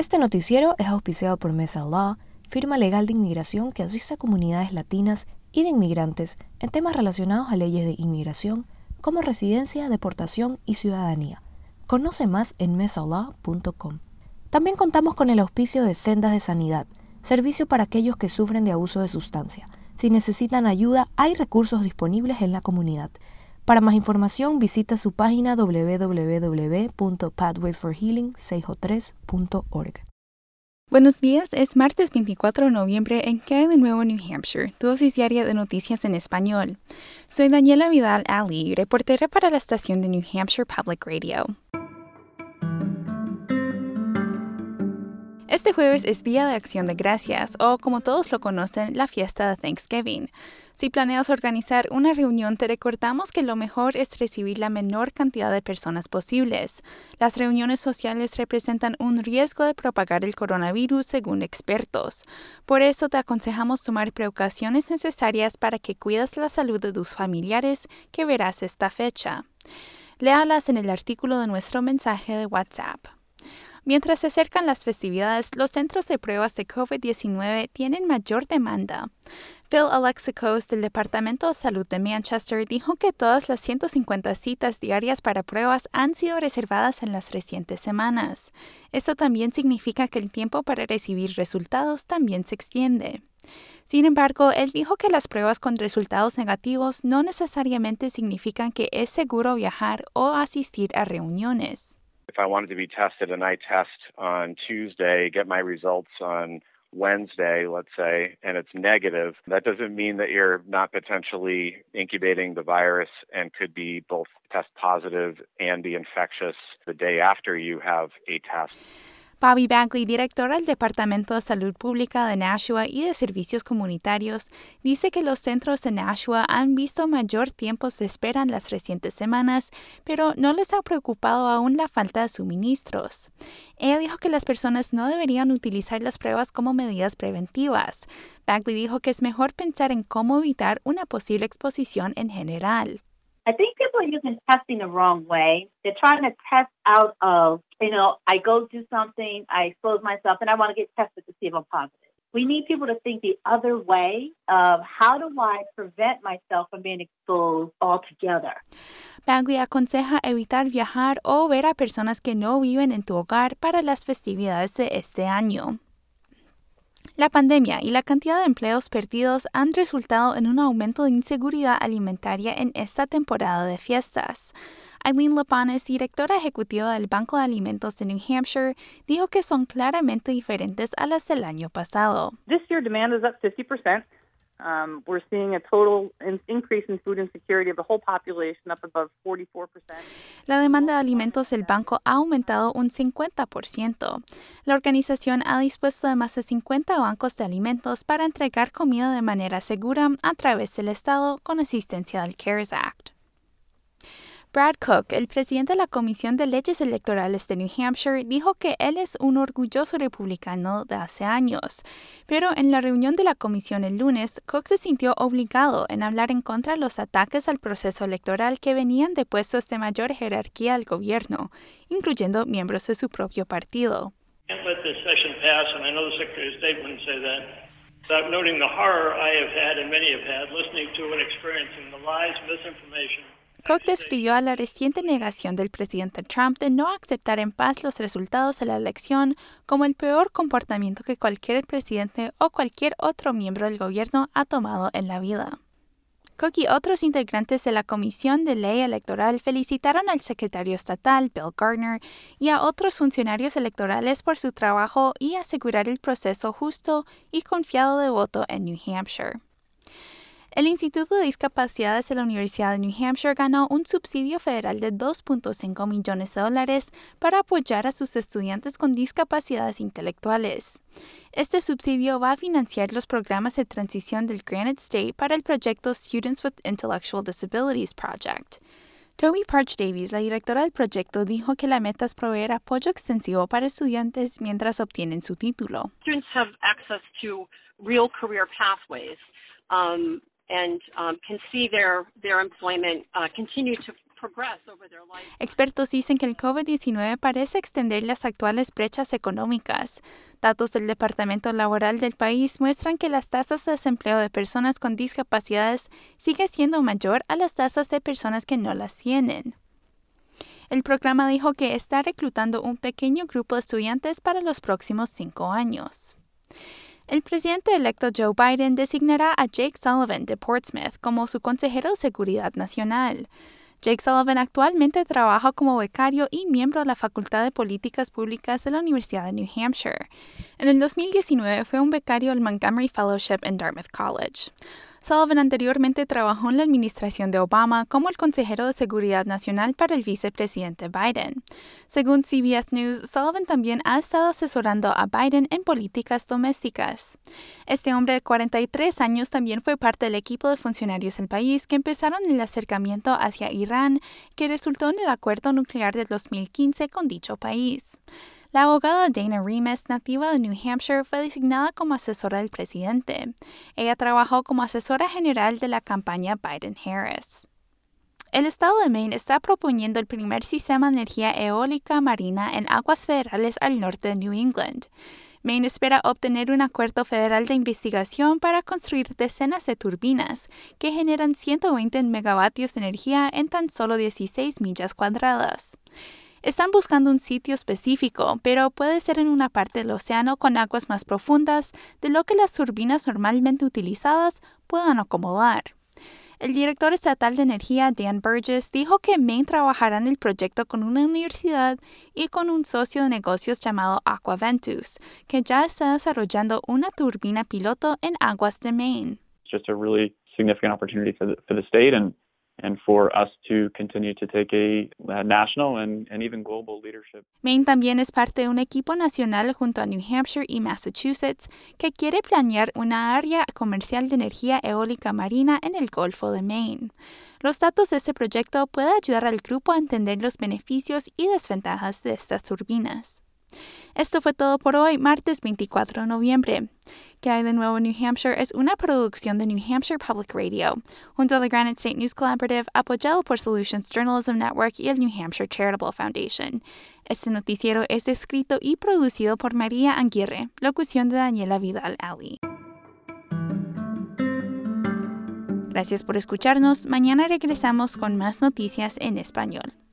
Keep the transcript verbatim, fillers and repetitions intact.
Este noticiero es auspiciado por Mesa Law, firma legal de inmigración que asiste a comunidades latinas y de inmigrantes en temas relacionados a leyes de inmigración como residencia, deportación y ciudadanía. Conoce más en mesa law punto com. También contamos con el auspicio de Sendas de Sanidad, servicio para aquellos que sufren de abuso de sustancia. Si necesitan ayuda, hay recursos disponibles en la comunidad. Para más información, visita su página doble u doble u doble u punto pathway for healing seiscientos tres punto org. Buenos días, es martes veinticuatro de noviembre en ¿Qué hay de nuevo New Hampshire? Tu dosis diaria de noticias en español. Soy Daniela Vidal-Ali, reportera para la estación de New Hampshire Public Radio. Este jueves es Día de Acción de Gracias, o como todos lo conocen, la fiesta de Thanksgiving. Si planeas organizar una reunión, te recordamos que lo mejor es recibir la menor cantidad de personas posibles. Las reuniones sociales representan un riesgo de propagar el coronavirus, según expertos. Por eso te aconsejamos tomar precauciones necesarias para que cuides la salud de tus familiares que verás esta fecha. Léalas en el artículo de nuestro mensaje de WhatsApp. Mientras se acercan las festividades, los centros de pruebas de COVID diecinueve tienen mayor demanda. Phil Alexakos del Departamento de Salud de Manchester dijo que todas las ciento cincuenta citas diarias para pruebas han sido reservadas en las recientes semanas. Esto también significa que el tiempo para recibir resultados también se extiende. Sin embargo, él dijo que las pruebas con resultados negativos no necesariamente significan que es seguro viajar o asistir a reuniones. If I wanted to be tested and I test on Tuesday, get my results on Wednesday, let's say, and it's negative, that doesn't mean that you're not potentially incubating the virus and could be both test positive and be infectious the day after you have a test. Bobby Bagley, directora del Departamento de Salud Pública de Nashua y de Servicios Comunitarios, dice que los centros de Nashua han visto mayor tiempos de espera en las recientes semanas, pero no les ha preocupado aún la falta de suministros. Ella dijo que las personas no deberían utilizar las pruebas como medidas preventivas. Bagley dijo que es mejor pensar en cómo evitar una posible exposición en general. I think people are using testing the wrong way. They're trying to test out of, you know, I go do something, I expose myself, and I want to get tested to see if I'm positive. We need people to think the other way of how do I prevent myself from being exposed altogether. Bagley aconseja evitar viajar o ver a personas que no viven en tu hogar para las festividades de este año. La pandemia y la cantidad de empleos perdidos han resultado en un aumento de inseguridad alimentaria en esta temporada de fiestas. Eileen Lapanes, directora ejecutiva del Banco de Alimentos de New Hampshire, dijo que son claramente diferentes a las del año pasado. This year demand is up fifty percent. Um, we're seeing a total in- increase in food insecurity of the whole population up above forty-four percent. La demanda de alimentos del banco ha aumentado un cincuenta por ciento. La organización ha dispuesto de más de cincuenta bancos de alimentos para entregar comida de manera segura a través del Estado con asistencia del CARES Act. Brad Cook, el presidente de la Comisión de Leyes Electorales de New Hampshire, dijo que él es un orgulloso republicano de hace años. Pero en la reunión de la comisión el lunes, Cook se sintió obligado en hablar en contra de los ataques al proceso electoral que venían de puestos de mayor jerarquía del gobierno, incluyendo miembros de su propio partido. Can't let this session pass, and I know the Secretary of State wouldn't say that, without noting the horror I have had and many have had listening to and experiencing the lies, misinformation. Cook describió a la reciente negación del presidente Trump de no aceptar en paz los resultados de la elección como el peor comportamiento que cualquier presidente o cualquier otro miembro del gobierno ha tomado en la vida. Cook y otros integrantes de la Comisión de Ley Electoral felicitaron al secretario estatal, Bill Gardner, y a otros funcionarios electorales por su trabajo y asegurar el proceso justo y confiado de voto en New Hampshire. El Instituto de Discapacidades de la Universidad de New Hampshire ganó un subsidio federal de dos punto cinco millones de dólares para apoyar a sus estudiantes con discapacidades intelectuales. Este subsidio va a financiar los programas de transición del Granite State para el proyecto Students with Intellectual Disabilities Project. Toby Parch Davies, la directora del proyecto, dijo que la meta es proveer apoyo extensivo para estudiantes mientras obtienen su título. Students have access to real career pathways. Um, and um, can see their, their employment uh, continue to progress over their life. Expertos dicen que el COVID diecinueve parece extender las actuales brechas económicas. Datos del Departamento Laboral del país muestran que las tasas de desempleo de personas con discapacidades sigue siendo mayor a las tasas de personas que no las tienen. El programa dijo que está reclutando un pequeño grupo de estudiantes para los próximos cinco años. El presidente electo Joe Biden designará a Jake Sullivan de Portsmouth como su consejero de Seguridad Nacional. Jake Sullivan actualmente trabaja como becario y miembro de la Facultad de Políticas Públicas de la Universidad de New Hampshire. En el dos mil diecinueve fue un becario del Montgomery Fellowship en Dartmouth College. Sullivan anteriormente trabajó en la administración de Obama como el consejero de Seguridad Nacional para el vicepresidente Biden. Según C B S News, Sullivan también ha estado asesorando a Biden en políticas domésticas. Este hombre de cuarenta y tres años también fue parte del equipo de funcionarios del país que empezaron el acercamiento hacia Irán, que resultó en el acuerdo nuclear del dos mil quince con dicho país. La abogada Dana Remus, nativa de New Hampshire, fue designada como asesora del presidente. Ella trabajó como asesora general de la campaña Biden-Harris. El estado de Maine está proponiendo el primer sistema de energía eólica marina en aguas federales al norte de New England. Maine espera obtener un acuerdo federal de investigación para construir decenas de turbinas que generan ciento veinte megavatios de energía en tan solo dieciséis millas cuadradas. Están buscando un sitio específico, pero puede ser en una parte del océano con aguas más profundas de lo que las turbinas normalmente utilizadas puedan acomodar. El director estatal de energía, Dan Burgess, dijo que Maine trabajará en el proyecto con una universidad y con un socio de negocios llamado Aquaventus, que ya está desarrollando una turbina piloto en aguas de Maine. It's just a really significant opportunity for the, for the state and and for us to continue to take a, a national and, and even global leadership. Maine también es parte de un equipo nacional junto a New Hampshire y Massachusetts que quiere planear una área comercial de energía eólica marina en el Golfo de Maine. Los datos de este proyecto pueden ayudar al grupo a entender los beneficios y desventajas de estas turbinas. Esto fue todo por hoy, martes veinticuatro de noviembre. ¿Qué hay de nuevo en New Hampshire? Es una producción de New Hampshire Public Radio, junto a la Granite State News Collaborative, apoyado por Solutions Journalism Network y el New Hampshire Charitable Foundation. Este noticiero es escrito y producido por María Aguirre, locución de Daniela Vidal-Ali. Gracias por escucharnos. Mañana regresamos con más noticias en español.